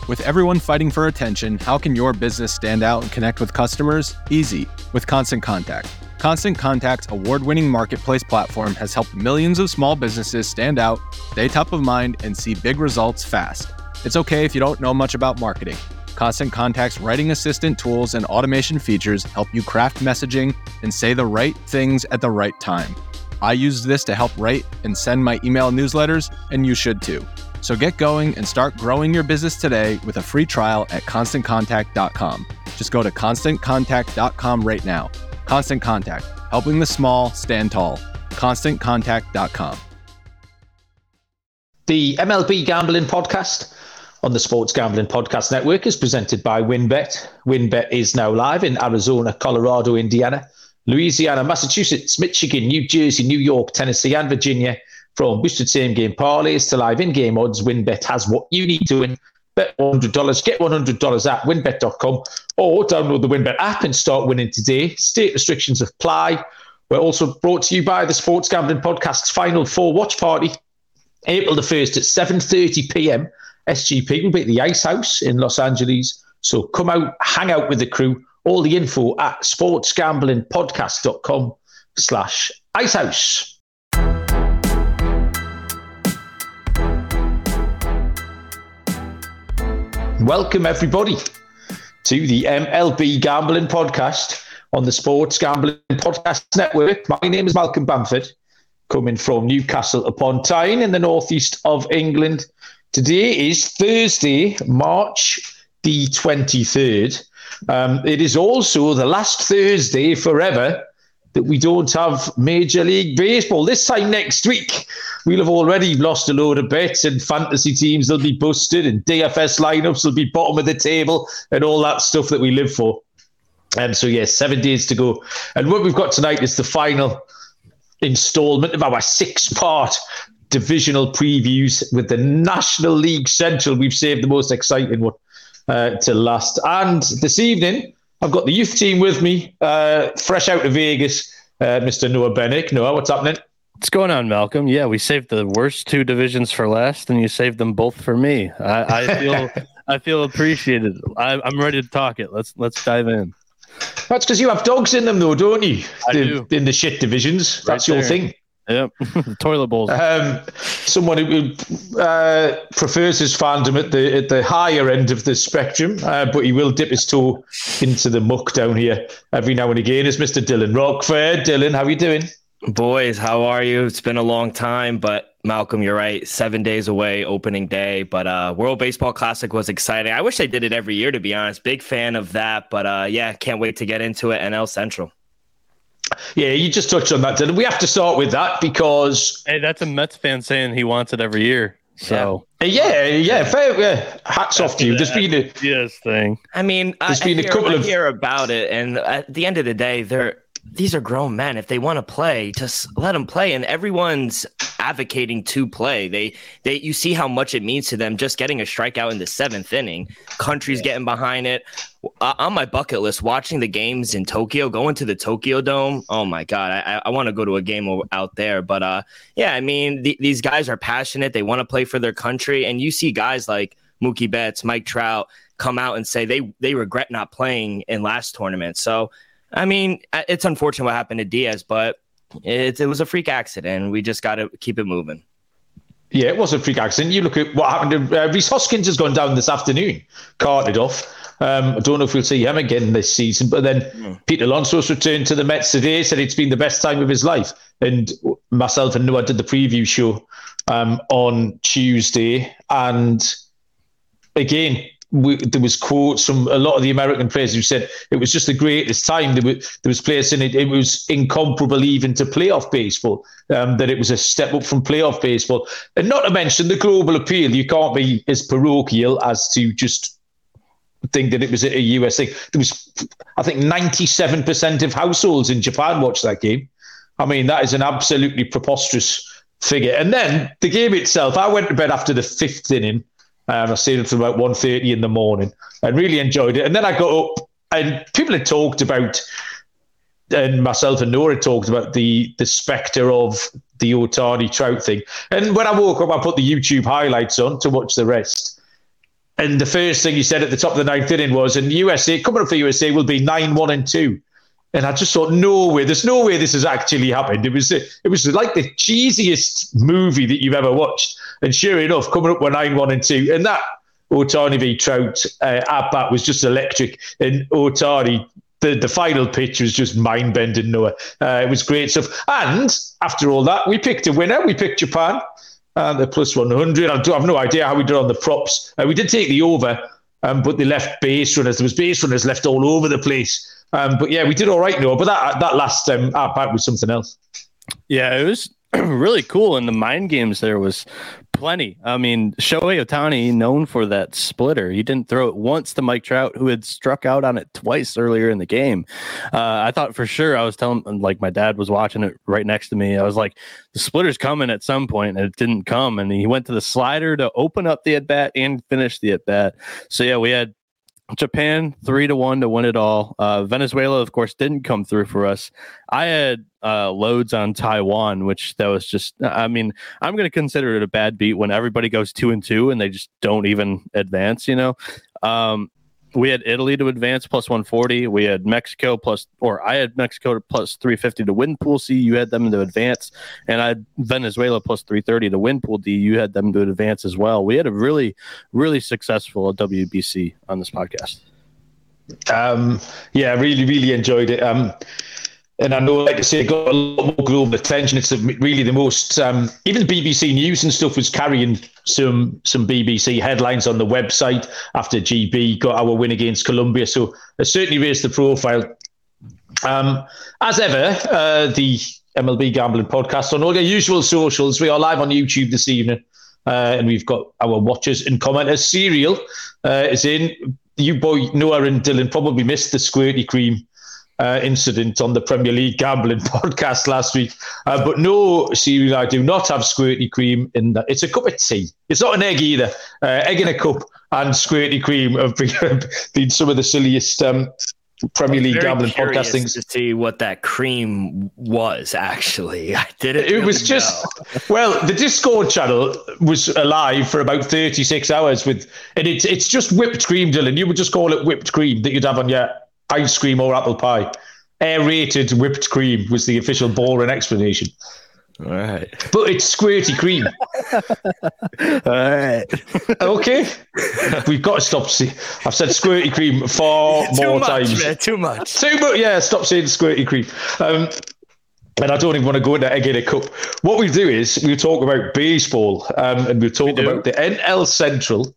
With everyone fighting for attention, how can your business stand out and connect with customers? Easy, with Constant Contact. Constant Contact's award-winning marketplace platform has helped millions of small businesses stand out, stay top of mind, and see big results fast. It's okay if you don't know much about marketing. Constant Contact's writing assistant tools and automation features help you craft messaging and say the right things at the right time. I use this to help write and send my email newsletters, and you should too. So get going and start growing your business today with a free trial at ConstantContact.com. Just go to ConstantContact.com right now. Constant Contact, helping the small stand tall. ConstantContact.com. The MLB Gambling Podcast on the Sports Gambling Podcast Network is presented by WynnBET. WynnBET is now live in Arizona, Colorado, Indiana, Louisiana, Massachusetts, Michigan, New Jersey, New York, Tennessee, and Virginia. From boosted same-game parlays to live in-game odds, WynnBET has what you need to win. Bet $100, get $100 at wynnbet.com or download the WynnBET app and start winning today. State restrictions apply. We're also brought to you by the Sports Gambling Podcast's Final Four watch party, April the 1st at 7:30 p.m. SGP will be at the Ice House in Los Angeles. So come out, hang out with the crew. All the info at sportsgamblingpodcast.com/icehouse. Welcome, everybody, to the MLB Gambling Podcast on the Sports Gambling Podcast Network. My name is Malcolm Bamford, coming from Newcastle upon Tyne in the northeast of England. Today is Thursday, March the 23rd. It is also the last Thursday forever that we don't have Major League Baseball. This time next week, we'll have already lost a load of bets and fantasy teams will be busted and DFS lineups will be bottom of the table and all that stuff that we live for. So, yes, 7 days to go. And what we've got tonight is the final installment of our 6-part divisional previews with the National League Central. We've saved the most exciting one to last. And this evening, I've got the youth team with me, fresh out of Vegas, Mr. Noah Bennick. Noah, what's happening? What's going on, Malcolm? Yeah, we saved the worst 2 divisions for last, and you saved them both for me. I feel appreciated. I'm ready to talk it. Let's dive in. That's because you have dogs in them, though, don't you? I do. In the shit divisions. That's your thing. Yep. Toilet bowls. Someone who prefers his fandom at the higher end of the spectrum, but he will dip his toe into the muck down here every now and again, is Mr. Dylan Rockford. Dylan, how are you doing? Boys, how are you? It's been a long time, but Malcolm, you're right. 7 days away, opening day. But World Baseball Classic was exciting. I wish they did it every year, to be honest. Big fan of that. But yeah, can't wait to get into it. NL Central. Yeah, you just touched on that, Dylan. We have to start with that because... Hey, that's a Mets fan saying he wants it every year. So yeah, fair. Hats off to you. There's been a thing. I mean, I hear about it, and at the end of the day, these are grown men. If they want to play, just let them play. And everyone's advocating to play. You see how much it means to them just getting a strikeout in the 7th inning. Country's getting behind it. On my bucket list, watching the games in Tokyo, going to the Tokyo Dome. Oh my God, I want to go to a game out there. But yeah, I mean, these guys are passionate. They want to play for their country. And you see guys like Mookie Betts, Mike Trout come out and say they regret not playing in last tournament. So, I mean, it's unfortunate what happened to Diaz, but it was a freak accident. We just got to keep it moving. Yeah, it was a freak accident. You look at what happened to Rhys Hoskins has gone down this afternoon, carted off. I don't know if we'll see him again this season, but then Pete Alonso's returned to the Mets today, said it's been the best time of his life. And myself and Noah did the preview show on Tuesday. And again, there was quotes from a lot of the American players who said it was just the greatest time. There was players in it. It was incomparable even to playoff baseball, that it was a step up from playoff baseball. And not to mention the global appeal. You can't be as parochial as to just think that it was a US thing. There was, I think, 97% of households in Japan watched that game. I mean, that is an absolutely preposterous figure. And then the game itself, I went to bed after the 5th inning. I stayed up till about 1:30 in the morning and really enjoyed it. And then I got up and people had talked about, and myself and Noah had talked about the spectre of the Ohtani Trout thing. And when I woke up, I put the YouTube highlights on to watch the rest. And the first thing he said at the top of the ninth inning was, and USA, coming up for USA will be 9-1-2. And I just thought, no way, there's no way this has actually happened. It was like the cheesiest movie that you've ever watched. And sure enough, coming up with 9-1-2. And that Ohtani v. Trout at-bat was just electric. And Ohtani, the final pitch was just mind-bending, Noah. It was great stuff. And after all that, we picked a winner. We picked Japan. The plus 100. I have no idea how we did on the props. We did take the over, but they left base runners. There was base runners left all over the place. But yeah, we did all right, Noah. But that last at-bat was something else. Yeah, it was really cool. And the mind games there was plenty. I mean, Shohei Ohtani, known for that splitter. He didn't throw it once to Mike Trout, who had struck out on it twice earlier in the game. I thought for sure, I was telling, like, my dad was watching it right next to me. I was like, the splitter's coming at some point, and it didn't come. And he went to the slider to open up the at-bat and finish the at-bat. So yeah, we had Japan 3-1 to win it all. Venezuela, of course, didn't come through for us. I had loads on Taiwan, which that was just, I mean, I'm going to consider it a bad beat when everybody goes 2-2 and they just don't even advance, you know. We had Italy to advance plus 140. We had Mexico I had Mexico plus 350 to win Pool C. You had them to advance. And I had Venezuela plus 330 to win Pool D. You had them to advance as well. We had a really, really successful WBC on this podcast. Yeah, really, really enjoyed it. And I know, like I say, it got a lot more global attention. It's really the most, even BBC News and stuff was carrying some BBC headlines on the website after GB got our win against Colombia. So it certainly raised the profile. As ever, the MLB Gambling Podcast on all your usual socials. We are live on YouTube this evening, and we've got our watchers and commenters. Serial is in. You boy, Noah and Dylan probably missed the Squirty Cream incident on the Premier League Gambling Podcast last week. But no, Serial, I do not have Squirty Cream in that. It's a cup of tea. It's not an egg either. Egg in a cup and Squirty Cream have been some of the silliest Premier League Gambling Podcast things. To see what that cream was, actually. I didn't. It was just know. Well, the Discord channel was alive for about 36 hours and it's just whipped cream, Dylan. You would just call it whipped cream that you'd have on your ice cream or apple pie. Aerated whipped cream was the official boring explanation. All right. But it's Squirty Cream. All right. Okay. We've got to stop. I've said Squirty Cream far more times. Man, too much. Yeah, stop saying Squirty Cream. And I don't even want to go into egg in a cup. What we do is we'll talk about baseball and we'll talk about the NL Central.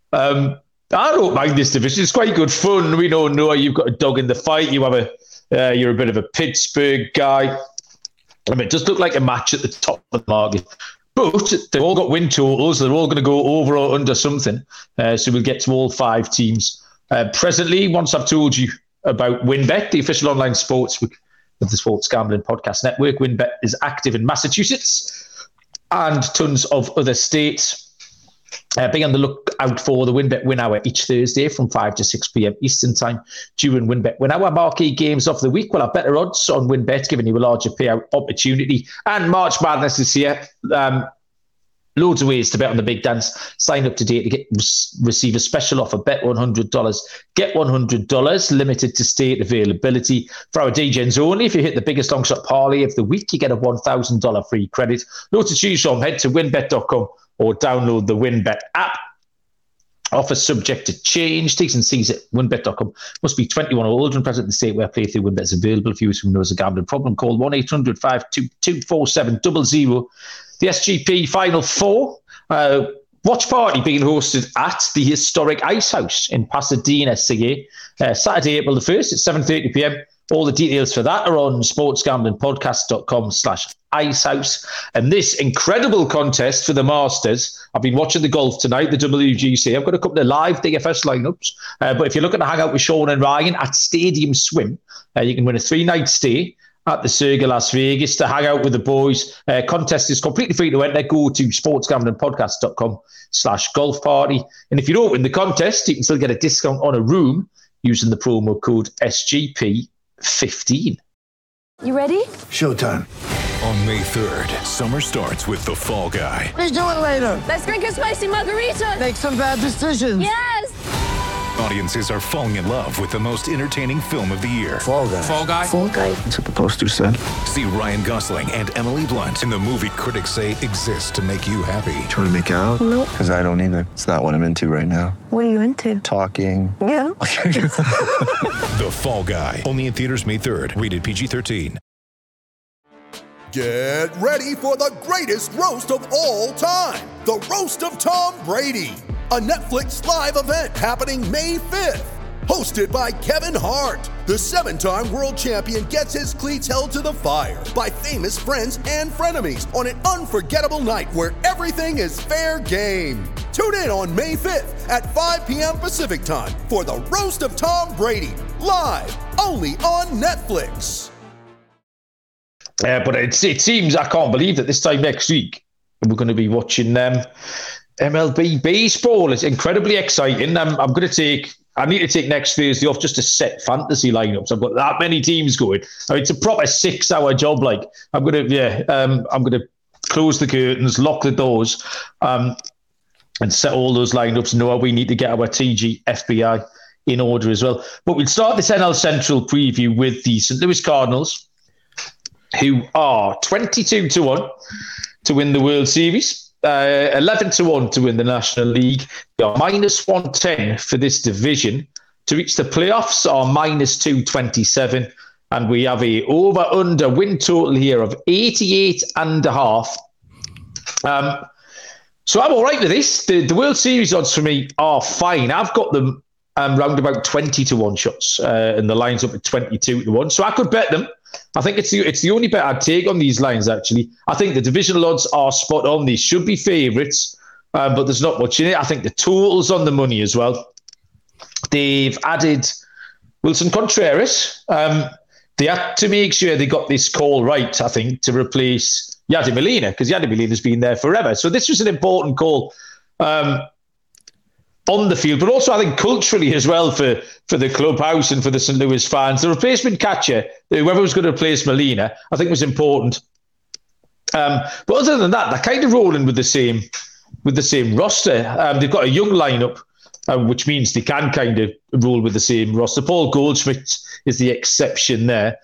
I don't mind this division. It's quite good fun. We know, Noah, you've got a dog in the fight. You're a bit of a Pittsburgh guy. I mean, it does look like a match at the top of the market. But they've all got win totals. They're all going to go over or under something. So we'll get to all 5 teams. Presently, once I've told you about WynnBET, the official online sports of the Sports Gambling Podcast Network, WynnBET is active in Massachusetts and tons of other states. Be on the lookout for the WynnBET Win Hour each Thursday from 5 to 6 p.m. Eastern Time. During WynnBET Win Hour, marquee games of the week will have better odds on WynnBET, giving you a larger payout opportunity. And March Madness is here. Loads of ways to bet on the big dance. Sign up today to receive a special offer. Bet $100. Get $100. Limited to state availability. For our DJs only, if you hit the biggest long shot parlay of the week, you get a $1,000 free credit. Loads to choose from. Head to wynnbet.com or download the WynnBET app. Offer subject to change. T's and C's at wynnbet.com. Must be 21 or older and present in the state where playthrough WynnBET is available. If you know there's a gambling problem, call 1-800-522-4700. The SGP Final Four watch party being hosted at the historic Ice House in Pasadena, CA. Saturday, April the 1st at 7:30 p.m. All the details for that are on sportsgamblingpodcast.com/icehouse. And this incredible contest for the Masters. I've been watching the golf tonight, the WGC. I've got a couple of live DFS lineups. But if you're looking to hang out with Sean and Ryan at Stadium Swim, you can win a 3-night stay at the Circa Las Vegas to hang out with the boys. Contest is completely free to enter. Go to sportsgamblingpodcast.com/golf party. And if you don't win the contest, you can still get a discount on a room using the promo code SGP15. You ready? Showtime. On May 3rd, summer starts with The Fall Guy. Let's do it later. Let's drink a spicy margarita. Make some bad decisions. Yes. Audiences are falling in love with the most entertaining film of the year. Fall Guy. Fall Guy. Fall Guy. That's what the poster said. See Ryan Gosling and Emily Blunt in the movie critics say exists to make you happy. Trying to make it out? Nope. Because I don't either. It's not what I'm into right now. What are you into? Talking. Yeah. The Fall Guy. Only in theaters May 3rd. Rated PG-13. Get ready for the greatest roast of all time. The Roast of Tom Brady. A Netflix live event happening May 5th. Hosted by Kevin Hart. The 7-time world champion gets his cleats held to the fire by famous friends and frenemies on an unforgettable night where everything is fair game. Tune in on May 5th at 5 p.m. Pacific time for the Roast of Tom Brady. Live only on Netflix. But it seems, I can't believe that this time next week we're going to be watching MLB baseball. It's incredibly exciting. I need to take next Thursday off just to set fantasy lineups. I've got that many teams going. I mean, it's a proper 6-hour job. Like I'm going to close the curtains, lock the doors, and set all those lineups. Know we need to get our TG FBI in order as well. But we'll start this NL Central preview with the St. Louis Cardinals, who are 22-1 to win the World Series, 11-1 to win the National League. They are -110 for this division. To reach the playoffs are -227. And we have a over-under win total here of 88.5. So I'm all right with this. The World Series odds for me are fine. I've got them round about 20-1 shots, and the line's up at 22-1. So I could bet them. I think it's the only bet I'd take on these lines, actually. I think the divisional odds are spot on. These should be favourites, but there's not much in it. I think the total's on the money as well. They've added Wilson Contreras. They had to make sure they got this call right, I think, to replace Yadier Molina, because Yadier Molina's been there forever. So this was an important call on the field, but also I think culturally as well for the clubhouse and for the St. Louis fans. The replacement catcher, whoever was going to replace Molina, I think was important. But other than that, they're kind of rolling with the same roster. They've got a young lineup, which means they can kind of roll with the same roster. Paul Goldschmidt is the exception there.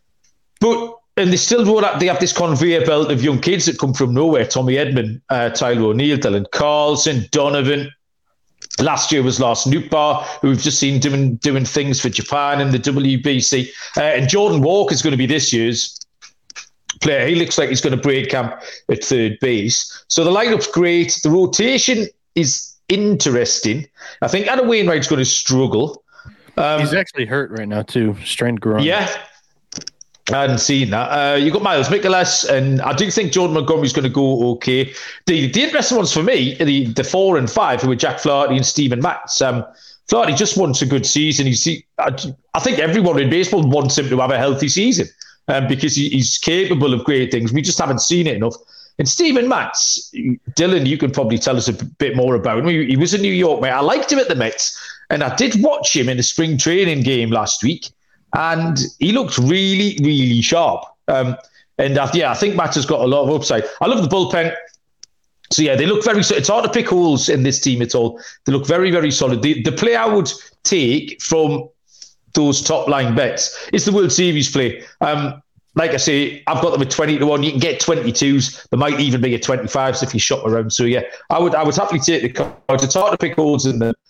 And they still roll out. They have this conveyor belt of young kids that come from nowhere. Tommy Edman, Tyler O'Neill, Dylan Carlson, Donovan. Last year was Lars Nootbaar, who we've just seen doing things for Japan in the WBC. And Jordan Walker is going to be this year's player. He looks like he's going to break camp at third base. So the lineup's great. The rotation is interesting. I think Adam Wainwright's going to struggle. He's actually hurt right now too. Strained groin. Yeah. I hadn't seen that. You got Miles Mikolas, and I do think Jordan Montgomery's going to go okay. The interesting ones for me are the 4 and 5, who are Jack Flaherty and Steven Matz. Flaherty just wants a good season. I think everyone in baseball wants him to have a healthy season because he's capable of great things. We just haven't seen it enough. And Steven Matz, Dylan, you could probably tell us a bit more about him. He was a New York Met. I liked him at the Mets, and I did watch him in a spring training game last week. And he looked really, really sharp. I think Matt has got a lot of upside. I love the bullpen. So, yeah, they look very... It's hard to pick holes in this team at all. They look very, very solid. The play I would take from those top-line bets is the World Series play. Like I say, I've got them at 20-1. You can get 22s. There might even be a 25s if you shop around. So, yeah, I would happily take the cards. It's hard to pick holes in them.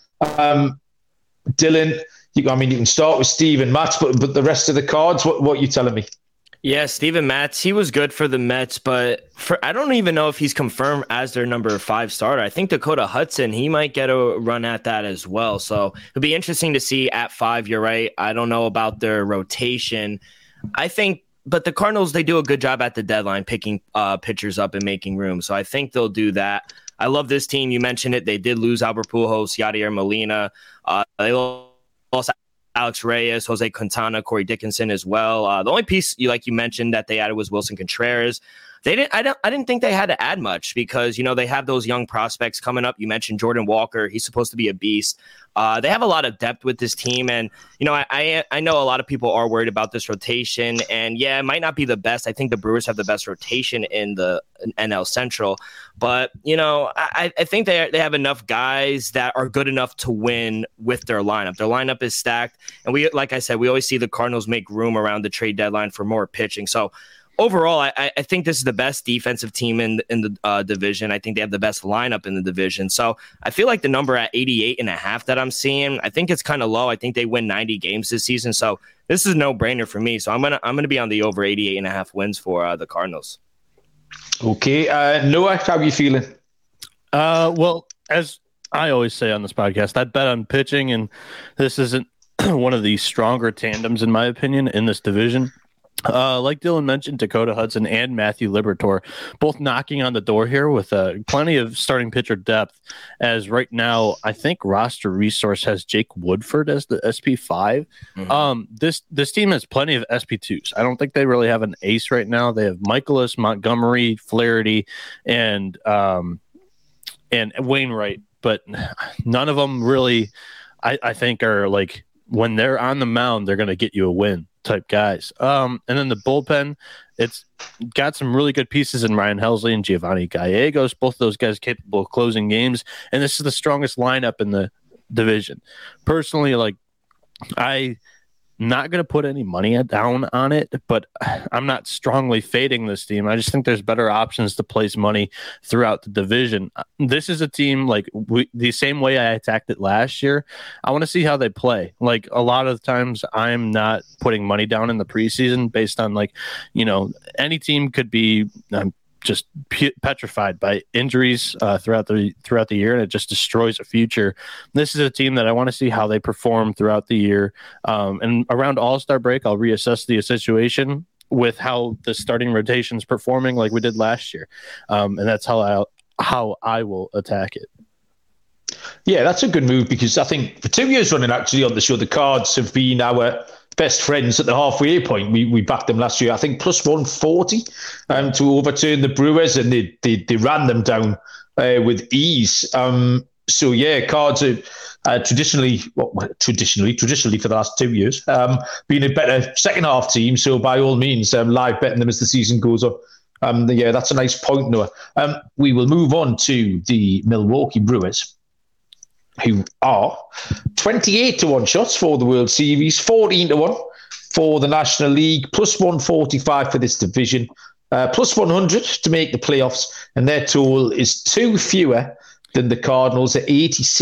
Dylan... you can start with Steven Matz, but the rest of the cards, what are you telling me? Yeah, Steven Matz, he was good for the Mets, but I don't even know if he's confirmed as their number 5 starter. I think Dakota Hudson, he might get a run at that as well. So it'll be interesting to see at 5. You're right. I don't know about their rotation. But the Cardinals, they do a good job at the deadline picking pitchers up and making room. So I think they'll do that. I love this team. You mentioned it. They did lose Albert Pujols, Yadier Molina. They lost Alex Reyes, Jose Quintana, Corey Dickinson as well. The only piece, you mentioned, that they added was Wilson Contreras. I didn't think they had to add much because, they have those young prospects coming up. You mentioned Jordan Walker. He's supposed to be a beast. They have a lot of depth with this team. And, I know a lot of people are worried about this rotation. And yeah, it might not be the best. I think the Brewers have the best rotation in the NL Central. But, I think they have enough guys that are good enough to win with their lineup. Their lineup is stacked. And like I said, we always see the Cardinals make room around the trade deadline for more pitching. So overall, I think this is the best defensive team in the division. I think they have the best lineup in the division. So I feel like the number at 88.5 that I'm seeing, I think it's kind of low. I think they win 90 games this season. So this is a no-brainer for me. So I'm gonna be on the over 88.5 wins for the Cardinals. Okay, Noah, how are you feeling? Well, as I always say on this podcast, I bet on pitching, and this isn't one of the stronger tandems, in my opinion, in this division. Like Dylan mentioned, Dakota Hudson and Matthew Liberatore both knocking on the door here with plenty of starting pitcher depth. As right now, I think Roster Resource has Jake Woodford as the SP5. This team has plenty of SP2s. I don't think they really have an ace right now. They have Michaelis, Montgomery, Flaherty, and Wainwright, but none of them really, I think, are like, when they're on the mound, they're going to get you a win type guys. And then the bullpen, it's got some really good pieces in Ryan Helsley and Giovanni Gallegos. Both of those guys capable of closing games. And this is the strongest lineup in the division. Personally, I'm not going to put any money down on it, but I'm not strongly fading this team. I just think there's better options to place money throughout the division. This is a team the same way I attacked it last year. I want to see how they play. Like, a lot of times I'm not putting money down in the preseason based on any team could be just petrified by injuries throughout the year, and it just destroys a future. This is a team that I want to see how they perform throughout the year. And around All-Star break, I'll reassess the situation with how the starting rotation is performing like we did last year. And that's how I will attack it. Yeah, that's a good move, because I think for 2 years running actually on the show, the Cards have been our best friends at the halfway point. We backed them last year, I think, plus 140 to overturn the Brewers, and they ran them down with ease. So yeah, Cards are traditionally for the last 2 years been a better second half team. So by all means, live betting them as the season goes on. Yeah, that's a nice point, Noah. We will move on to the Milwaukee Brewers, who are 28-1 shots for the World Series, 14-1 for the National League, plus 145 for this division, plus 100 to make the playoffs, and their total is 2 fewer than the Cardinals at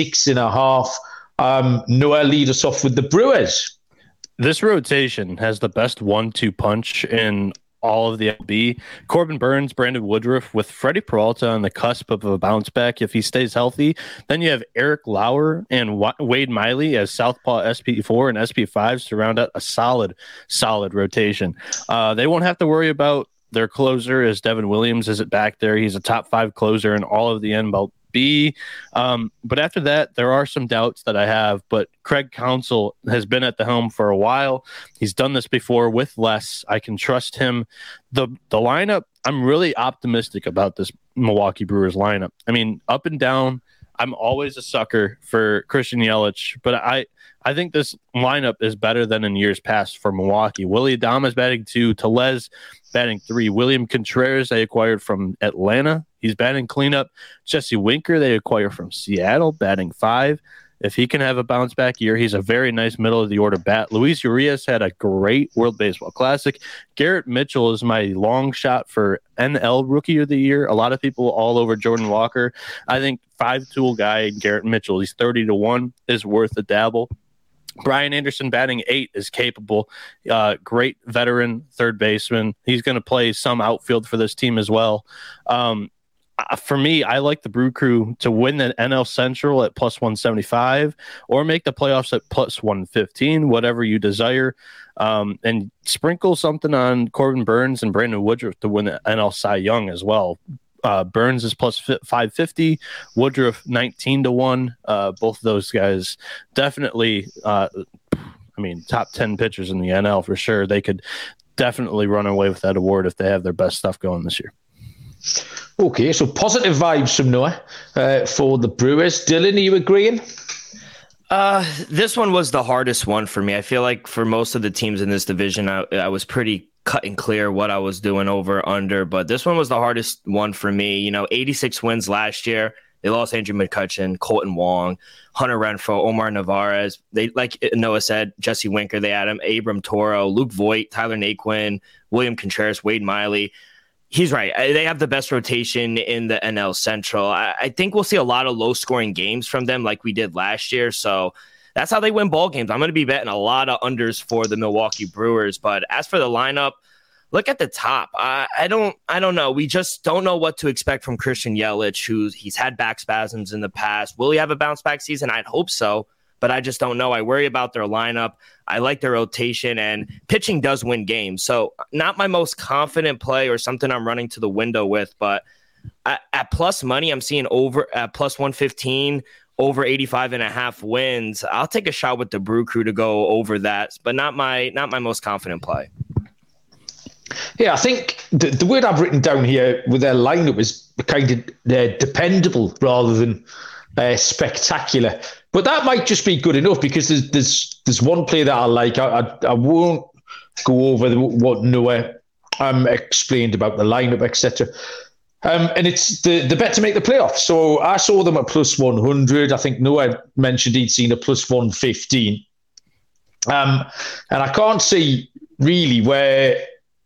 86.5. Noah, lead us off with the Brewers. This rotation has the best 1-2 punch in all of the LB. Corbin Burns, Brandon Woodruff, with Freddie Peralta on the cusp of a bounce back if he stays healthy. Then you have Eric Lauer and Wade Miley as Southpaw SP4 and SP5s to round out a solid rotation. They won't have to worry about their closer, as Devin Williams isn't back there. He's a top 5 closer in all of the NL B. But after that, there are some doubts that I have, but Craig Counsell has been at the helm for a while. He's done this before with less. I can trust him. The lineup, I'm really optimistic about this Milwaukee Brewers lineup. I mean, up and down, I'm always a sucker for Christian Yelich, but I think this lineup is better than in years past for Milwaukee. Willy Adames batting 2, Tellez batting 3, William Contreras they acquired from Atlanta, he's batting cleanup. Jesse Winker they acquired from Seattle, batting 5. If he can have a bounce back year, he's a very nice middle of the order bat. Luis Urias had a great World Baseball Classic. Garrett Mitchell is my long shot for NL Rookie of the Year. A lot of people all over Jordan Walker. I think 5-tool guy Garrett Mitchell, he's 30-1, is worth a dabble. Brian Anderson batting 8 is capable. Great veteran third baseman. He's going to play some outfield for this team as well. For me, I like the Brew Crew to win the NL Central at plus 175 or make the playoffs at plus 115, whatever you desire. And sprinkle something on Corbin Burns and Brandon Woodruff to win the NL Cy Young as well. Burns is plus 550, Woodruff 19-1. Both of those guys definitely, top 10 pitchers in the NL for sure. They could definitely run away with that award if they have their best stuff going this year. Okay, so positive vibes from Noah for the Brewers. Dylan, are you agreeing? This one was the hardest one for me. I feel like for most of the teams in this division, I was pretty cut and clear what I was doing over under, but this one was the hardest one for me. 86 wins last year. They lost Andrew McCutchen, Colton Wong, Hunter Renfroe, Omar Narvaez. They, like Noah said, Jesse Winker, they had him, Abram Toro, Luke Voigt, Tyler Naquin, William Contreras, Wade Miley. He's right. They have the best rotation in the NL Central. I think we'll see a lot of low-scoring games from them like we did last year. So that's how they win ball games. I'm going to be betting a lot of unders for the Milwaukee Brewers. But as for the lineup, look at the top. I don't know. We just don't know what to expect from Christian Yelich, he's had back spasms in the past. Will he have a bounce-back season? I'd hope so. But I just don't know. I worry about their lineup. I like their rotation, and pitching does win games. So not my most confident play or something I'm running to the window with, but at plus money, I'm seeing over at plus 115, over 85.5 wins. I'll take a shot with the Brew Crew to go over that, but not my most confident play. Yeah, I think the word I've written down here with their lineup is kind of dependable rather than spectacular. But that might just be good enough because there's one play that I like. I won't go over what Noah explained about the lineup, etc. And it's the bet to make the playoffs. So I saw them at plus 100. I think Noah mentioned he'd seen a plus 115. And I can't see really where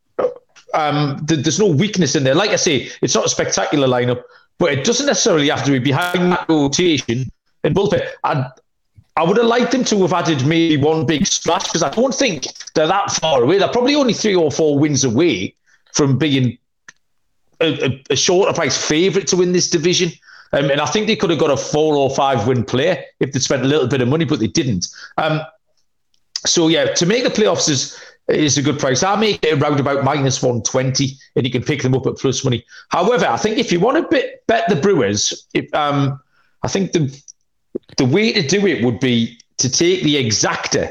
there's no weakness in there. Like I say, it's not a spectacular lineup, but it doesn't necessarily have to be behind that rotation. And bullpen, I would have liked them to have added maybe one big splash because I don't think they're that far away. They're probably only 3 or 4 wins away from being a shorter price favourite to win this division. And I think they could have got a 4 or 5 win player if they'd spent a little bit of money, but they didn't. So yeah, to make the playoffs is a good price. I make it around about minus 120, and you can pick them up at plus money. However, I think if you want to bet the Brewers, I think the way to do it would be to take the exacta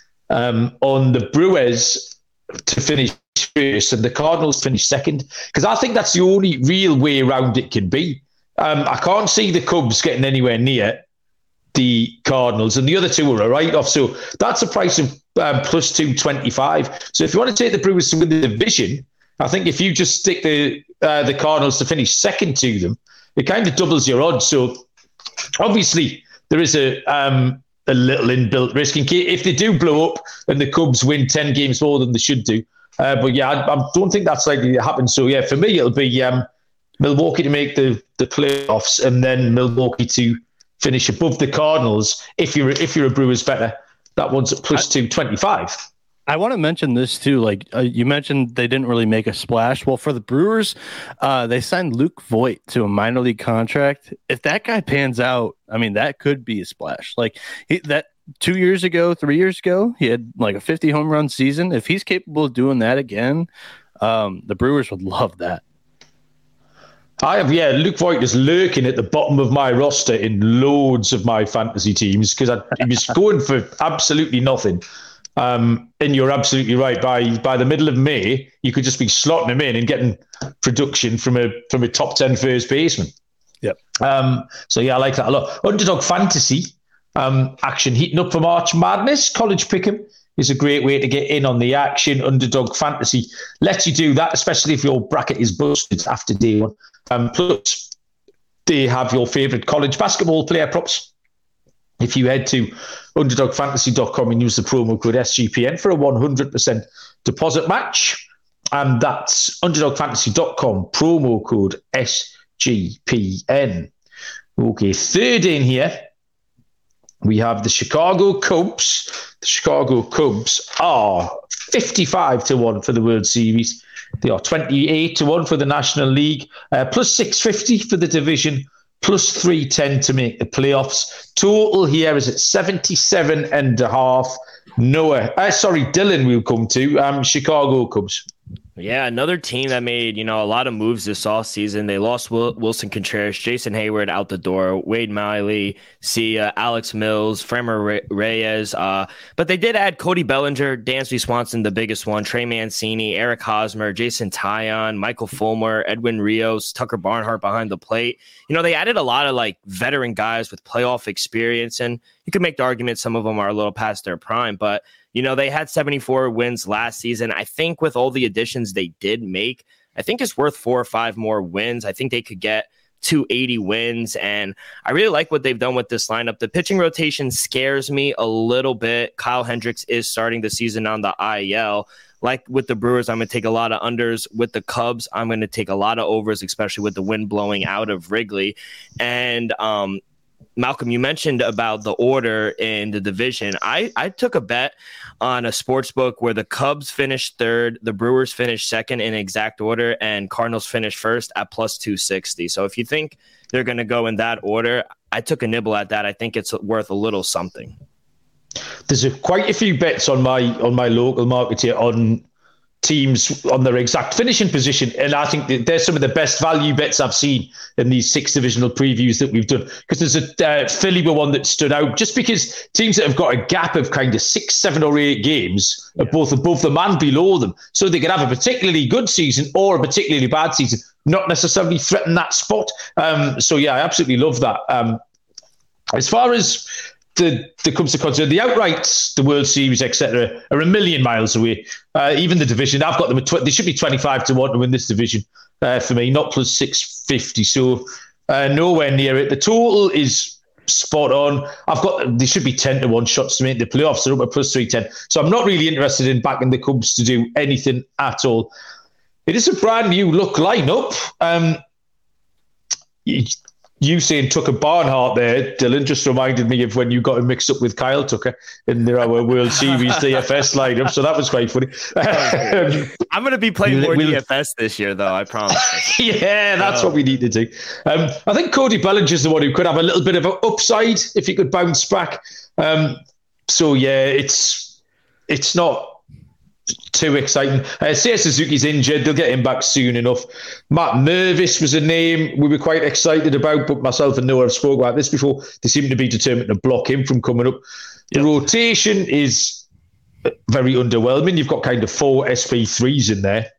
on the Brewers to finish first and the Cardinals finish second, because I think that's the only real way around it can be. I can't see the Cubs getting anywhere near the Cardinals, and the other two are a write-off. So that's a price of plus 225. So if you want to take the Brewers to win the division, I think if you just stick the Cardinals to finish second to them, it kind of doubles your odds. So obviously there is a little inbuilt risk in case if they do blow up and the Cubs win 10 games more than they should do. But yeah, I don't think that's likely to happen. So yeah, for me, it'll be Milwaukee to make the playoffs and then Milwaukee to finish above the Cardinals. If you're a Brewers better, that one's at plus 225. I want to mention this too. Like you mentioned, they didn't really make a splash. Well, for the Brewers, they signed Luke Voigt to a minor league contract. If that guy pans out, I mean, that could be a splash. Like that 3 years ago, he had like a 50 home run season. If he's capable of doing that again, the Brewers would love that. Luke Voigt is lurking at the bottom of my roster in loads of my fantasy teams because he was going for absolutely nothing. And you're absolutely right. By the middle of May, you could just be slotting him in and getting production from a top 10 first baseman. Yep. So yeah, I like that a lot. Underdog Fantasy action heating up for March Madness. College Pick'em is a great way to get in on the action. Underdog Fantasy lets you do that, especially if your bracket is busted after day one. Plus, they have your favourite college basketball player props. If you head to underdogfantasy.com and use the promo code SGPN for a 100% deposit match, and that's underdogfantasy.com, promo code SGPN. Okay, third in here, we have the Chicago Cubs. The Chicago Cubs are 55-1 for the World Series. They are 28-1 for the National League, plus 650 for the division, plus 310 to make the playoffs. Total here is at 77.5. Dylan will come to Chicago Cubs. Yeah, another team that made, a lot of moves this offseason. They lost Wilson Contreras, Jason Hayward out the door, Wade Miley, Alex Mills, Framer Reyes. But they did add Cody Bellinger, Dansby Swanson, the biggest one, Trey Mancini, Eric Hosmer, Jason Taillon, Michael Fulmer, Edwin Rios, Tucker Barnhart behind the plate. They added a lot of veteran guys with playoff experience, and you could make the argument some of them are a little past their prime, but they had 74 wins last season. I think with all the additions they did make, I think it's worth 4 or 5 more wins. I think they could get 280 wins, and I really like what they've done with this lineup. The pitching rotation scares me a little bit. Kyle Hendricks is starting the season on the IL. Like with the Brewers, I'm going to take a lot of unders. With the Cubs, I'm going to take a lot of overs, especially with the wind blowing out of Wrigley. And Malcolm, you mentioned about the order in the division. I took a bet on a sports book where the Cubs finished third, the Brewers finished second in exact order, and Cardinals finished first at plus 260. So if you think they're going to go in that order, I took a nibble at that. I think it's worth a little something. There's quite a few bets on my local market here on teams on their exact finishing position, and I think they're some of the best value bets I've seen in these 6 divisional previews that we've done, because there's a Philly one that stood out just because teams that have got a gap of kind of 6, 7 or 8 games are both above them and below them, so they could have a particularly good season or a particularly bad season, not necessarily threaten that spot. So yeah, I absolutely love that. As far as the Cubs are concerned, the outrights, the World Series, etc., are a million miles away. Even the division, I've got them at they should be 25 to 1 to win this division for me, not plus 650. So nowhere near it. The total is spot on. They should be 10 to 1 shots to make the playoffs. They're up at plus 310. So I'm not really interested in backing the Cubs to do anything at all. It is a brand new look lineup. You saying Tucker Barnhart there, Dylan, just reminded me of when you got him mixed up with Kyle Tucker in our World Series DFS lineup. So that was quite funny. I'm going to be playing more DFS this year, though, I promise. Yeah, that's what we need to do. I think Cody Bellinger is the one who could have a little bit of an upside if he could bounce back. So yeah, it's not too exciting. Seiya Suzuki's injured. They'll get him back soon enough. Matt Mervis was a name we were quite excited about, but myself and Noah have spoke about this before. They seem to be determined to block him from coming up. The rotation is very underwhelming. You've got kind of 4 SP3s in there.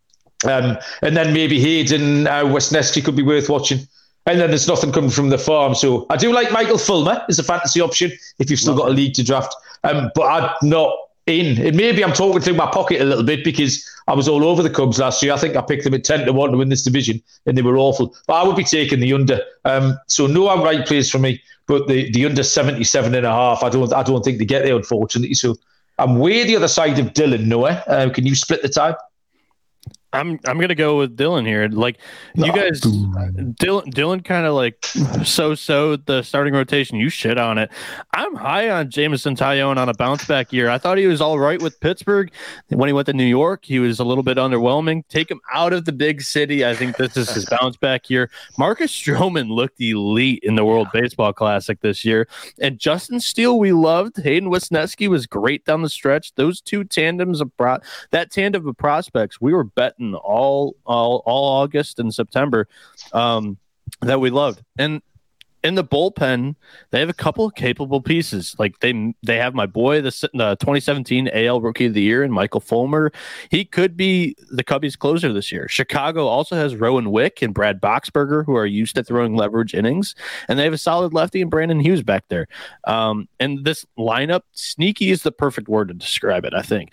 And then maybe Hayden Wesneski could be worth watching. And then there's nothing coming from the farm. So I do like Michael Fulmer as a fantasy option if you've still got a league to draft. But I'm not in. And maybe I'm talking through my pocket a little bit because I was all over the Cubs last year. I think I picked them at 10 to 1 to win this division, and they were awful. But I would be taking the under. So no outright plays for me, but the under 77.5. I don't think they get there, unfortunately. So I'm way the other side of Dylan. Noah, can you split the time? I'm gonna go with Dylan here. Like you guys, Dylan kind of like so the starting rotation. You shit on it. I'm high on Jameson Taillon on a bounce back year. I thought he was all right with Pittsburgh. When he went to New York, he was a little bit underwhelming. Take him out of the big city. I think this is his bounce back year. Marcus Stroman looked elite in the World Baseball Classic this year, and Justin Steele we loved. Hayden Wesneski was great down the stretch. Those two tandems of that tandem of prospects, we were betting all August and September that we loved. And in the bullpen, they have a couple of capable pieces. Like they have my boy, the 2017 AL Rookie of the Year, and Michael Fulmer. He could be the Cubbies closer this year. Chicago also has Rowan Wick and Brad Boxberger, who are used to throwing leverage innings, and they have a solid lefty and Brandon Hughes back there. And this lineup, sneaky is the perfect word to describe it, I think.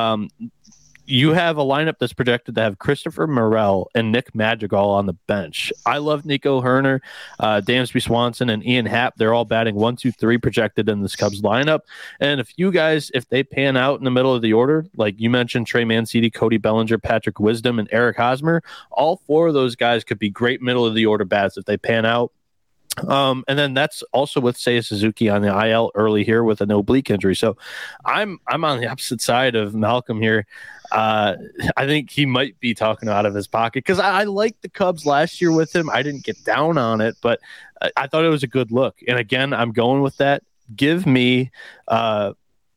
You have a lineup that's projected to have Christopher Morel and Nick Madrigal on the bench. I love Nico Herner, Dansby Swanson, and Ian Happ. They're all batting 1, 2, 3 projected in this Cubs lineup. And if you guys, if they pan out in the middle of the order, like you mentioned, Trey Mancini, Cody Bellinger, Patrick Wisdom, and Eric Hosmer, all 4 of those guys could be great middle of the order bats if they pan out. And then that's also with Seiya Suzuki on the IL early here with an oblique injury. So I'm on the opposite side of Malcolm here. I think he might be talking out of his pocket because I liked the Cubs last year with him. I didn't get down on it, but I thought it was a good look. And again, I'm going with that. Give me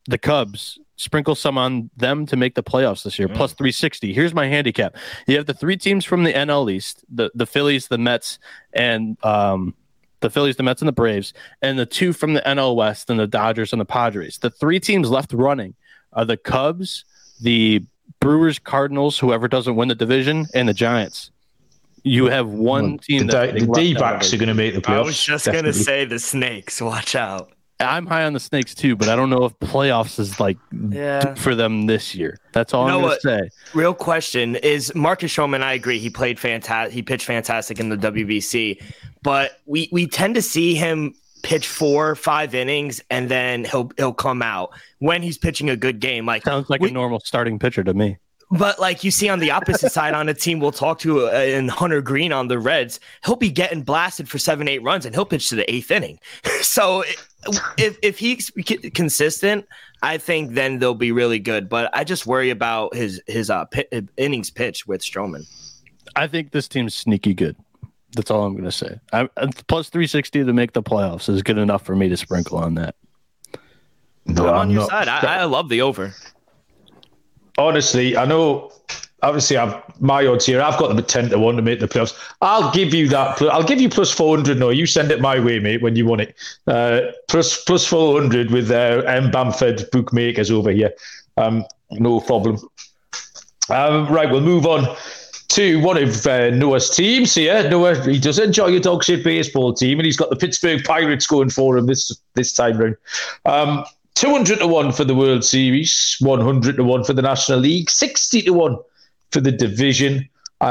the Cubs. Sprinkle some on them to make the playoffs this year, plus 360. Here's my handicap. You have the 3 teams from the NL East, the Phillies, the Mets, and the Braves, and the 2 from the NL West, and the Dodgers and the Padres. The 3 teams left running are the Cubs, the Brewers, Cardinals, whoever doesn't win the division, and the Giants. You have one team. The D-backs are going to make the playoffs. I was just going to say the Snakes. Watch out. I'm high on the Snakes too, but I don't know if playoffs is for them this year. That's all I'm going to say. Real question is Marcus Stroman. I agree. He played fantastic. He pitched fantastic in the WBC, but we tend to see him pitch 4 or 5 innings and then he'll come out when he's pitching a good game. Sounds like a normal starting pitcher to me. But you see on the opposite side on a team we'll talk to in Hunter Green on the Reds, he'll be getting blasted for 7-8 runs and he'll pitch to the 8th inning. So if he's consistent, I think then they'll be really good. But I just worry about his innings pitch with Stroman. I think this team's sneaky good. That's all I'm going to say. Plus 360 to make the playoffs is good enough for me to sprinkle on that. No, I'm on your side. I love the over. Honestly, I know. Obviously, my odds here. I've got them at 10-1 to make the playoffs. I'll give you that. I'll give you plus 400. No, you send it my way, mate. When you want it, plus 400 with M Bamford bookmakers over here. No problem. Right, we'll move on to one of Noah's teams here. Noah, he does enjoy a dog shit baseball team, and he's got the Pittsburgh Pirates going for him this time round. 200-1 for the World Series, 100-1 for the National League, 60-1 for the division,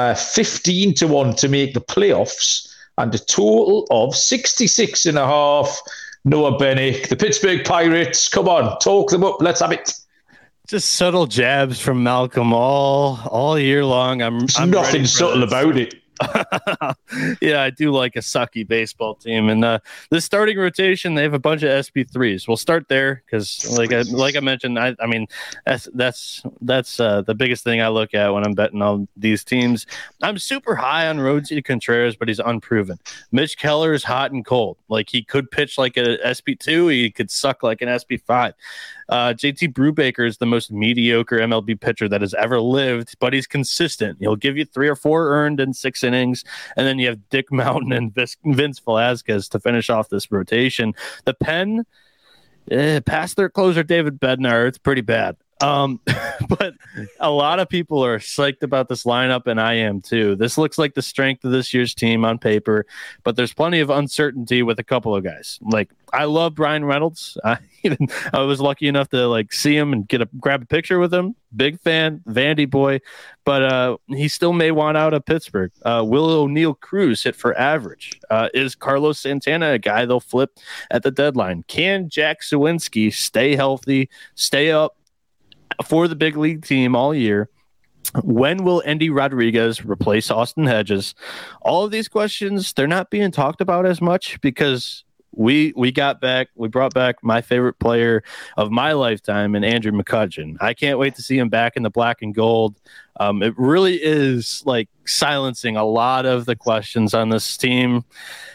15-1 to make the playoffs, and a total of 66.5. Noah Bennick, the Pittsburgh Pirates. Come on, talk them up. Let's have it. Just subtle jabs from Malcolm all year long. I'm nothing subtle about it. Yeah, I do like a sucky baseball team, and the starting rotation, they have a bunch of SP3s. We'll start there because, like I mentioned, I mean that's the biggest thing I look at when I'm betting on these teams. I'm super high on Roansy Contreras, but he's unproven. Mitch Keller is hot and cold. Like, he could pitch like a SP2, he could suck like an SP5. JT Brubaker is the most mediocre MLB pitcher that has ever lived, but he's consistent. He'll give you 3 or 4 earned in 6 innings, and then you have Dick Mountain and Vince Velasquez to finish off this rotation. The pen, past their closer David Bednar, it's pretty bad. But a lot of people are psyched about this lineup, and I am too. This looks like the strength of this year's team on paper, but there's plenty of uncertainty with a couple of guys. Like, I love Brian Reynolds. I was lucky enough to see him and grab a picture with him. Big fan, Vandy boy, but he still may want out of Pittsburgh. Will O'Neal Cruz hit for average? Is Carlos Santana a guy they'll flip at the deadline? Can Jack Suwinski stay healthy, stay up for the big league team all year? When will Endy Rodriguez replace Austin Hedges? All of these questions, they're not being talked about as much because we brought back my favorite player of my lifetime in Andrew McCutchen. I can't wait to see him back in the black and gold. It really is silencing a lot of the questions on this team.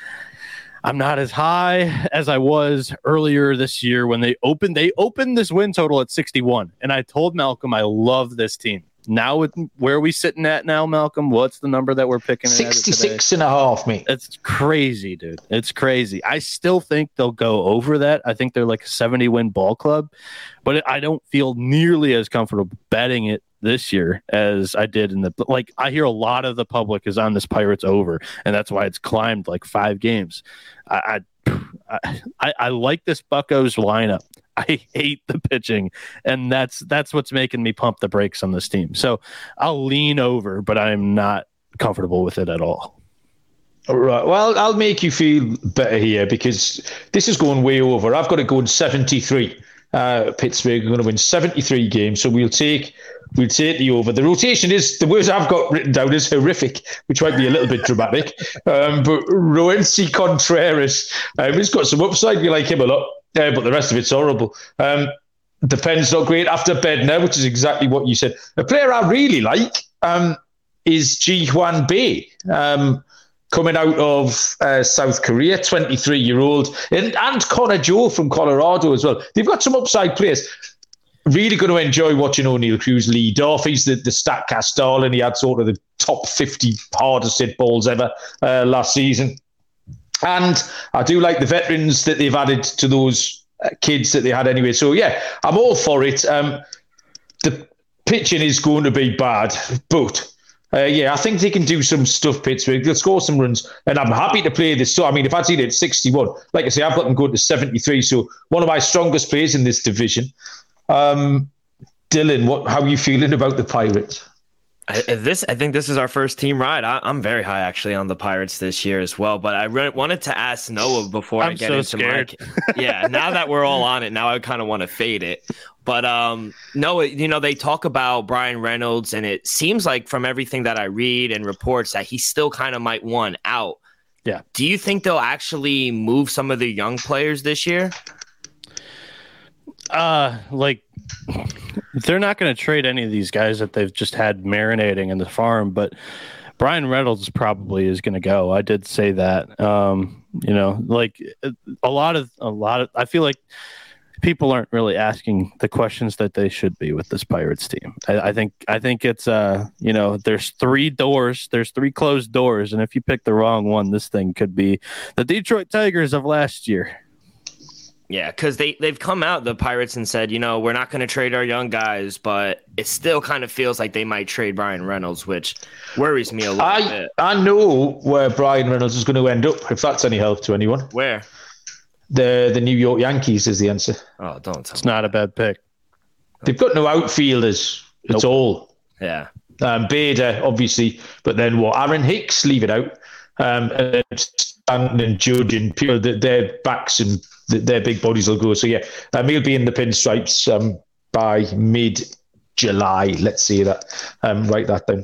I'm not as high as I was earlier this year when they opened this win total at 61. And I told Malcolm I love this team. Now, with where are we sitting at now, Malcolm? What's the number that we're picking? 66.5, mate. It's crazy, dude. It's crazy. I still think they'll go over that. I think they're like a 70-win ball club, but I don't feel nearly as comfortable betting it this year as I did in I hear a lot of the public is on this Pirates over, and that's why it's climbed 5 games. I like this Buccos lineup. I hate the pitching, and that's what's making me pump the brakes on this team. So I'll lean over, but I'm not comfortable with it at all. All right. Well, I'll make you feel better here because this is going way over. I've got it going 73. Pittsburgh are going to win 73 games, so we'll take the over. The rotation is, the words I've got written down is horrific, which might be a little bit dramatic. But Roansy Contreras, he's got some upside. We like him a lot, but the rest of it's horrible. The pen's not great after Bednar, which is exactly what you said. A player I really like is Ji Hwan Bae. coming out of South Korea, 23-year-old, and Connor Joe from Colorado as well. They've got some upside players. Really going to enjoy watching O'Neill Cruz lead off. He's the StatCast darling. He had sort of the top 50 hardest hit balls ever last season. And I do like the veterans that they've added to those kids that they had anyway. So, yeah, I'm all for it. The pitching is going to be bad, but... I think they can do some stuff, Pittsburgh. They'll score some runs, and I'm happy to play this. So, I mean, if I'd seen it at 61, like I say, I've got them going to 73. So, one of my strongest players in this division. Dylan, how are you feeling about the Pirates? I think this is our first team ride. I'm very high actually on the Pirates this year as well. But I wanted to ask Noah before I get into scared. Yeah, now that we're all on it, now I kind of want to fade it. But Noah, they talk about Brian Reynolds, and it seems like from everything that I read and reports that he still kind of might want out. Yeah. Do you think they'll actually move some of the young players this year? They're not going to trade any of these guys that they've just had marinating in the farm, but Brian Reynolds probably is going to go. I did say that. A lot of I feel like people aren't really asking the questions that they should be with this Pirates team. I think it's there's three doors, there's three closed doors, and if you pick the wrong one, this thing could be the Detroit Tigers of last year. Yeah, because they've come out, the Pirates, and said, we're not going to trade our young guys, but it still kind of feels like they might trade Brian Reynolds, which worries me a little bit. I know where Brian Reynolds is going to end up, if that's any help to anyone. Where? The New York Yankees is the answer. Oh, don't tell It's me. not a bad pick. They've got no outfielders at all. Yeah. Bader, obviously, but then what? Aaron Hicks, leave it out. And Stanton and Judge and Pure, their backs and their big bodies will go. So, yeah, he'll be in the pinstripes by mid-July. Let's say that. Write that down.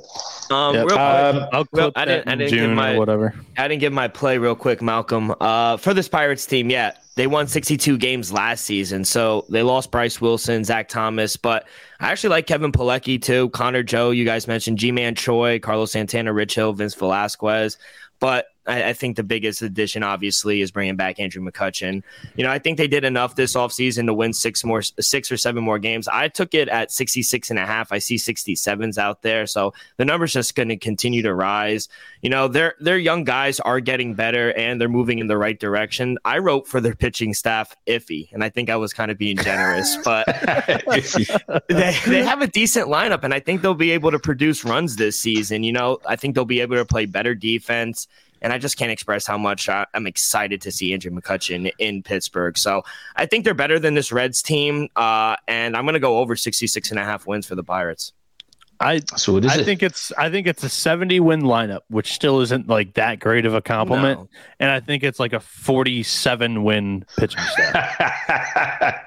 I didn't give my play real quick, Malcolm. For this Pirates team, they won 62 games last season, so they lost Bryce Wilson, Zach Thomas, but I actually like Kevin Pilecki too, Connor Joe, you guys mentioned, G-Man Choi, Carlos Santana, Rich Hill, Vince Velasquez, but I think the biggest addition, obviously, is bringing back Andrew McCutchen. I think they did enough this offseason to win 6 or 7 more games. I took it at 66.5. I see 67s out there. So the number's just going to continue to rise. Their young guys are getting better and they're moving in the right direction. I wrote for their pitching staff iffy, and I think I was kind of being generous, but they have a decent lineup, and I think they'll be able to produce runs this season. I think they'll be able to play better defense. And I just can't express how much I'm excited to see Andrew McCutchen in Pittsburgh. So I think they're better than this Reds team. And I'm going to go over 66.5 wins for the Pirates. I think it's a 70-win lineup, which still isn't like that great of a compliment. No. And I think it's like a 47-win pitching staff.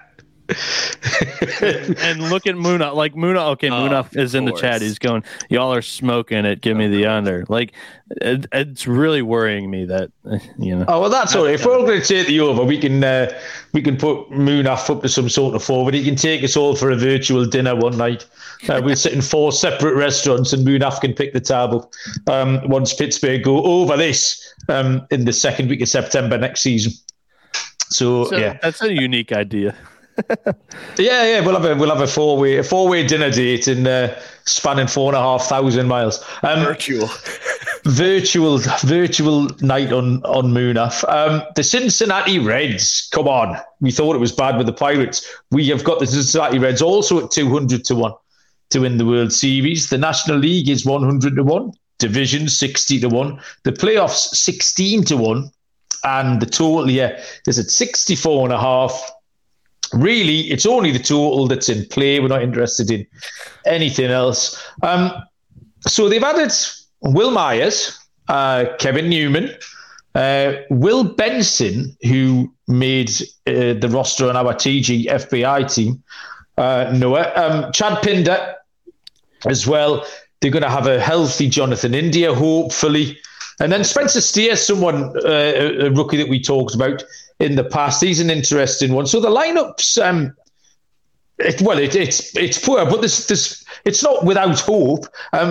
and look at Muna. Like Muna is in the chat. He's going, y'all are smoking it. Give me the under. Like it's really worrying me that Oh well, that's all right. If we're all going to take the over, we can put Munaf up to some sort of forward. He can take us all for a virtual dinner one night. We'll sit in 4 separate restaurants, and Munaf can pick the tab up once Pittsburgh go over this in the second week of September next season. So yeah, that's a unique idea. Yeah, we'll have a four-way dinner date in spanning 4,500 miles. Virtual night on Munaf. The Cincinnati Reds. Come on, we thought it was bad with the Pirates. We have got the Cincinnati Reds also at 200-1 to win the World Series. The National League is 100-1. Division 60-1. The playoffs 16-1, and the total is at 64.5. Really, it's only the total that's in play. We're not interested in anything else. So they've added Will Myers, Kevin Newman, Will Benson, who made the roster on our TG FBI team, Noah, Chad Pinder as well. They're going to have a healthy Jonathan India, hopefully. And then Spencer Steer, someone, a rookie that we talked about in the past. He's an interesting one. So the lineups, it's poor, but it's not without hope. The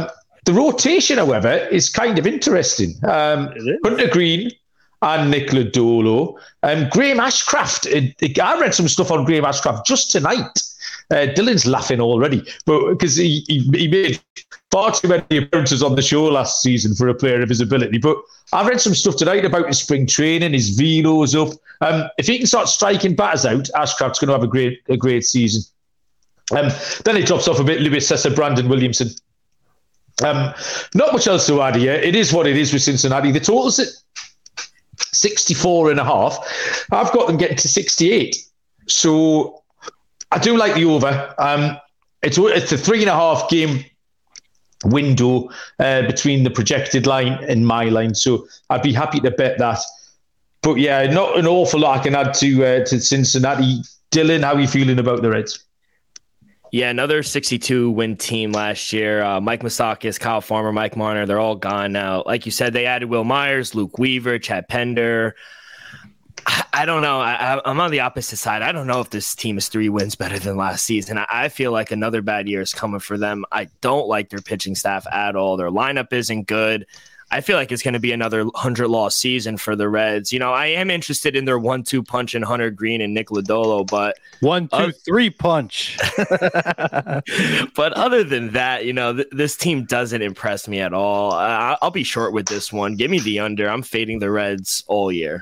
The rotation, however, is kind of interesting. Hunter Green and Nick Lodolo. Graham Ashcraft. I read some stuff on Graham Ashcraft just tonight. Dylan's laughing already, but because he made far too many appearances on the show last season for a player of his ability. But I've read some stuff tonight about his spring training, his velo's up. If he can start striking batters out, Ashcraft's going to have a great season. Then it drops off a bit. Lewis Sessa, Brandon Williamson. Not much else to add here. It is what it is with Cincinnati. The total's at 64.5. I've got them getting to 68. So I do like the over. It's a 3.5 game window between the projected line and my line. So I'd be happy to bet that. But yeah, not an awful lot I can add to Cincinnati. Dylan, how are you feeling about the Reds? Yeah, another 62-win team last year. Mike Moustakas, Kyle Farmer, Mike Marner, they're all gone now. Like you said, they added Will Myers, Luke Weaver, Chad Pender. I don't know. I'm on the opposite side. I don't know if this team is 3 wins better than last season. I feel like another bad year is coming for them. I don't like their pitching staff at all. Their lineup isn't good. I feel like it's going to be another 100-loss season for the Reds. You know, I am interested in their 1-2 punch in Hunter Green and Nick Lodolo, but 1-2-3 punch. But other than that, you know, this team doesn't impress me at all. I'll be short with this one. Give me the under. I'm fading the Reds all year.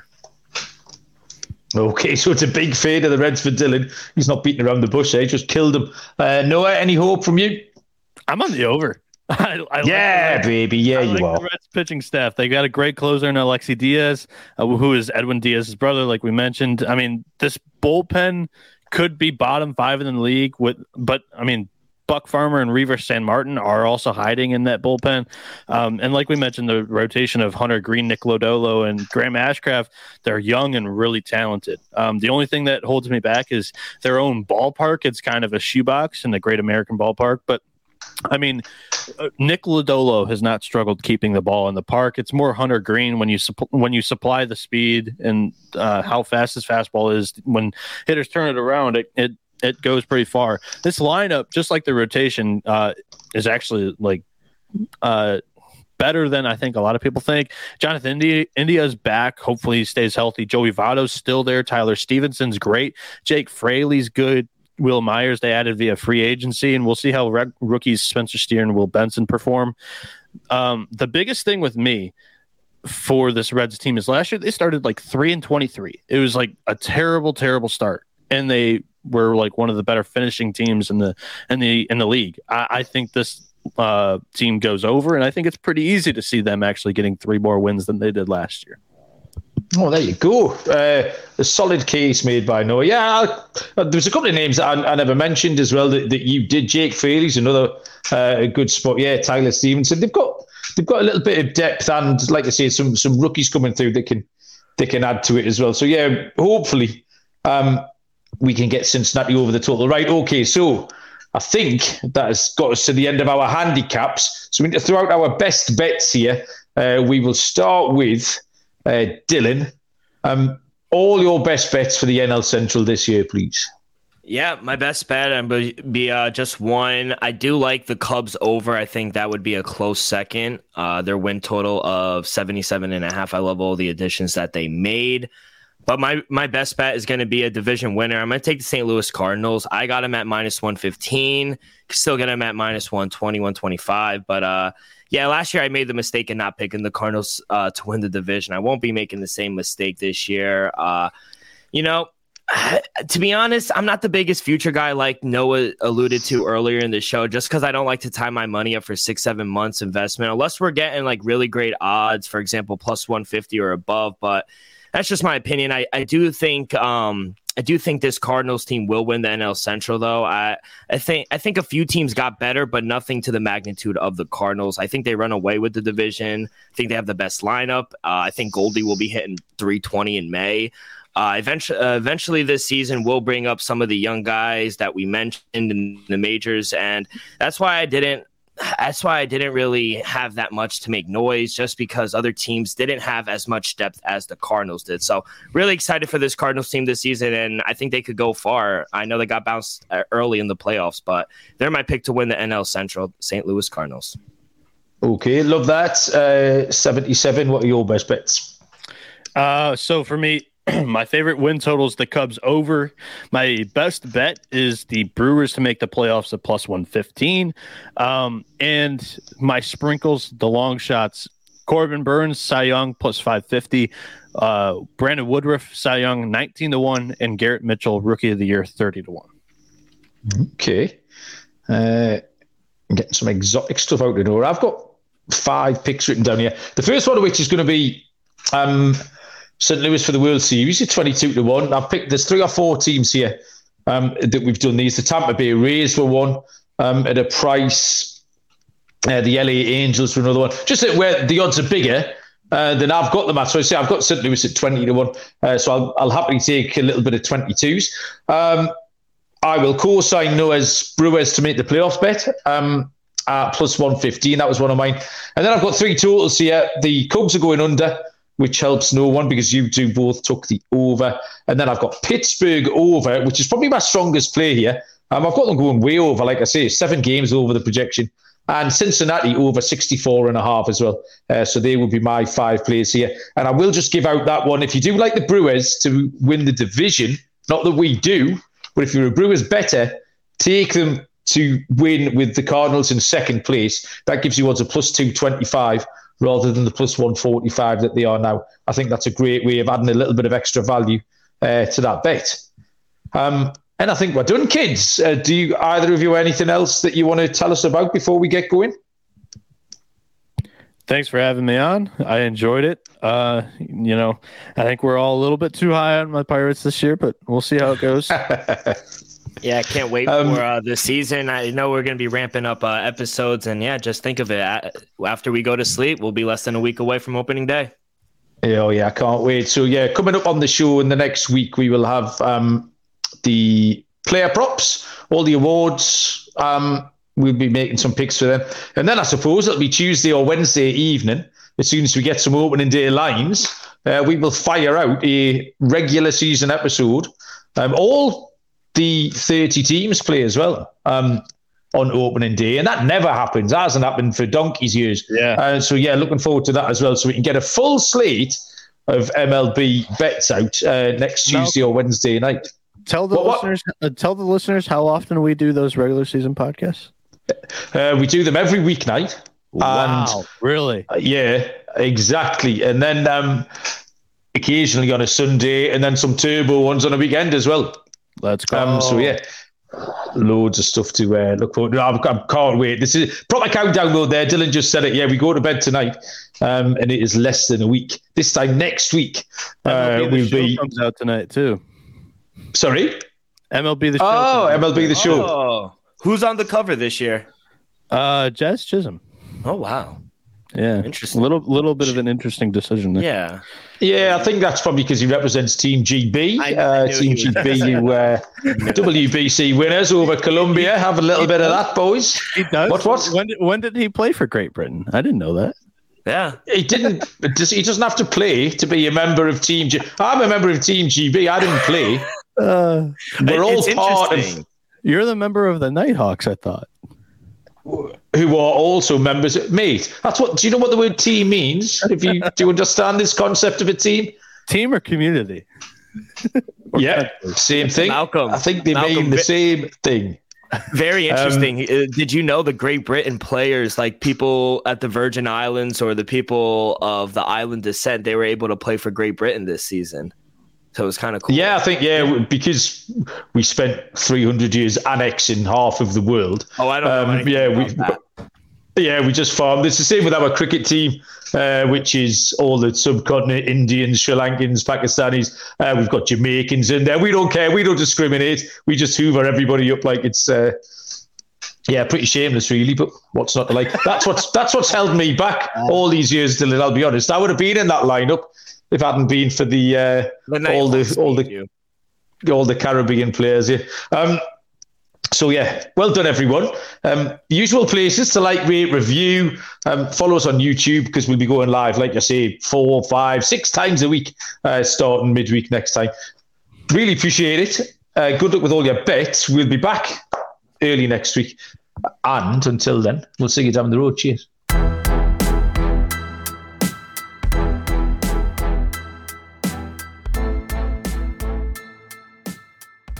Okay, so it's a big fade of the Reds for Dylan. He's not beating around the bush. He just killed him. Noah, any hope from you? I'm on the over. I like baby. Yeah, you are. The Reds pitching staff. They got a great closer in Alexi Diaz, who is Edwin Diaz's brother, like we mentioned. I mean, this bullpen could be bottom 5 in the league. But I mean, Buck Farmer and Reaver San Martin are also hiding in that bullpen. And like we mentioned, the rotation of Hunter Green, Nick Lodolo, and Graham Ashcraft, they're young and really talented. The only thing that holds me back is their own ballpark. It's kind of a shoebox in the Great American Ballpark, but I mean, Nick Lodolo has not struggled keeping the ball in the park. It's more Hunter Green when you supply the speed and how fast his fastball is. When hitters turn it around, it goes pretty far. This lineup, just like the rotation, is actually like better than I think a lot of people think. Jonathan India's back. Hopefully he stays healthy. Joey Votto's still there. Tyler Stevenson's great. Jake Fraley's good. Will Myers they added via free agency, and we'll see how rookies Spencer Steer and Will Benson perform. The biggest thing with me for this Reds team is last year they started like 3-23. It was like a terrible, terrible start, and they were like one of the better finishing teams in the league. I think this team goes over, and I think it's pretty easy to see them actually getting 3 more wins than they did last year. Oh, there you go. A solid case made by Noah. Yeah, there's a couple of names that I never mentioned as well that you did. Jake Fraley's another a good spot. Yeah, Tyler Stevenson. They've got a little bit of depth and, like I say, some rookies coming through that can add to it as well. So yeah, hopefully we can get Cincinnati over the total. Right. Okay. So I think that has got us to the end of our handicaps. So we need to throw out our best bets here. We will start with Dylan. All your best bets for the NL Central this year, please. Yeah, my best bet would be just one. I do like the Cubs over. I think that would be a close second. Their win total of 77.5. I love all the additions that they made. But my best bet is going to be a division winner. I'm going to take the St. Louis Cardinals. I got them at -115. Still get them at -120, 125. But yeah, last year I made the mistake in not picking the Cardinals to win the division. I won't be making the same mistake this year. You know, to be honest, I'm not the biggest future guy like Noah alluded to earlier in the show, just because I don't like to tie my money up for 6-7 months investment, unless we're getting like really great odds, for example, +150 or above. But that's just my opinion. I do think this Cardinals team will win the NL Central, though. I think a few teams got better, but nothing to the magnitude of the Cardinals. I think they run away with the division. I think they have the best lineup. I think Goldie will be hitting 320 in May. Eventually this season we'll bring up some of the young guys that we mentioned in the majors, and that's why I didn't really have that much to make noise, just because other teams didn't have as much depth as the Cardinals did. So really excited for this Cardinals team this season, and I think they could go far. I know they got bounced early in the playoffs, but they're my pick to win the NL Central, St. Louis Cardinals. Okay, love that. 77, what are your best bets? So for me, my favorite win total is the Cubs over. My best bet is the Brewers to make the playoffs at plus 115. And my sprinkles, the long shots, Corbin Burns, Cy Young, plus 550. Brandon Woodruff, Cy Young, 19-1. And Garrett Mitchell, Rookie of the Year, 30-1. Okay. I'm getting some exotic stuff out the door. I've got 5 picks written down here. The first one of which is going to be St. Louis for the World Series at 22-1. I've picked, there's 3 or 4 teams here that we've done these. The Tampa Bay Rays were one at a price. The LA Angels were another one. Just where the odds are bigger than I've got them at. So I say I've got St. Louis at 20-1. So I'll happily take a little bit of 22s. I will co-sign Noah's Brewers to make the playoffs bet. Plus 115. That was one of mine. And then I've got 3 totals here. The Cubs are going under, which helps no one because you two both took the over. And then I've got Pittsburgh over, which is probably my strongest play here. I've got them going way over, like I say, 7 games over the projection. And Cincinnati over 64.5 as well. So they will be my 5 plays here. And I will just give out that one. If you do like the Brewers to win the division, not that we do, but if you're a Brewers better, take them to win with the Cardinals in second place. That gives you odds of plus 225 rather than the plus 145 that they are now. I think that's a great way of adding a little bit of extra value to that bet. And I think we're done, kids. Do you, either of you, anything else that you want to tell us about before we get going? Thanks for having me on. I enjoyed it. I think we're all a little bit too high on my Pirates this year, but we'll see how it goes. Yeah, I can't wait for the season. I know we're going to be ramping up episodes, and yeah, just think of it. After we go to sleep, we'll be less than a week away from opening day. Oh, yeah, I can't wait. So, yeah, coming up on the show in the next week, we will have the player props, all the awards. We'll be making some picks for them. And then I suppose it'll be Tuesday or Wednesday evening, as soon as we get some opening day lines, we will fire out a regular season episode. All the 30 teams play as well on opening day, and that never happens. That hasn't happened for donkey's years. Yeah. So yeah, looking forward to that as well, so we can get a full slate of MLB bets out next Tuesday or Wednesday night. Tell the listeners how often we do those regular season podcasts. We do them every weeknight. Wow, and, really? Yeah, exactly. And then occasionally on a Sunday, and then some turbo ones on a weekend as well. Let's go. So yeah, loads of stuff to look forward to. I can't wait. This is proper countdown mode there. Dylan just said it. Yeah, we go to bed tonight, and it is less than a week. This time next week, MLB the show comes out tonight too. Sorry, MLB the show. Oh, MLB the show. Oh. Who's on the cover this year? Jazz Chisholm. Oh wow. Yeah, interesting. Little bit of an interesting decision there. Yeah, I think that's probably because he represents Team GB. Team GB, WBC winners over Colombia. Have a little bit of that, boys. He does. What? When did he play for Great Britain? I didn't know that. Yeah, he didn't. He doesn't have to play to be a member of Team GB. I'm a member of Team GB. I didn't play. We're all part of. You're the member of the Nighthawks, I thought. Who are also members, mate. That's what. Do you know what the word team means? Do you understand this concept of a team? Team or community? Yeah, same thing. Malcolm, I think they mean the same thing. Very interesting. Did you know the Great Britain players, like people at the Virgin Islands or the people of the island descent, they were able to play for Great Britain this season? So it was kind of cool. Yeah, I think, because we spent 300 years annexing half of the world. Oh, I don't know. We just farmed. It's the same with our cricket team, which is all the subcontinent, Indians, Sri Lankans, Pakistanis. We've got Jamaicans in there. We don't care. We don't discriminate. We just hoover everybody up like it's, pretty shameless, really. But what's not to like? That's what's held me all these years, Dylan. I'll be honest. I would have been in that lineup if it hadn't been for all the Caribbean players here. So yeah, well done everyone. Usual places to like, rate, review. Follow us on YouTube because we'll be going live, like I say, 4, 5, 6 times a week, starting midweek next time. Really appreciate it. Good luck with all your bets. We'll be back early next week. And until then, we'll see you down the road. Cheers.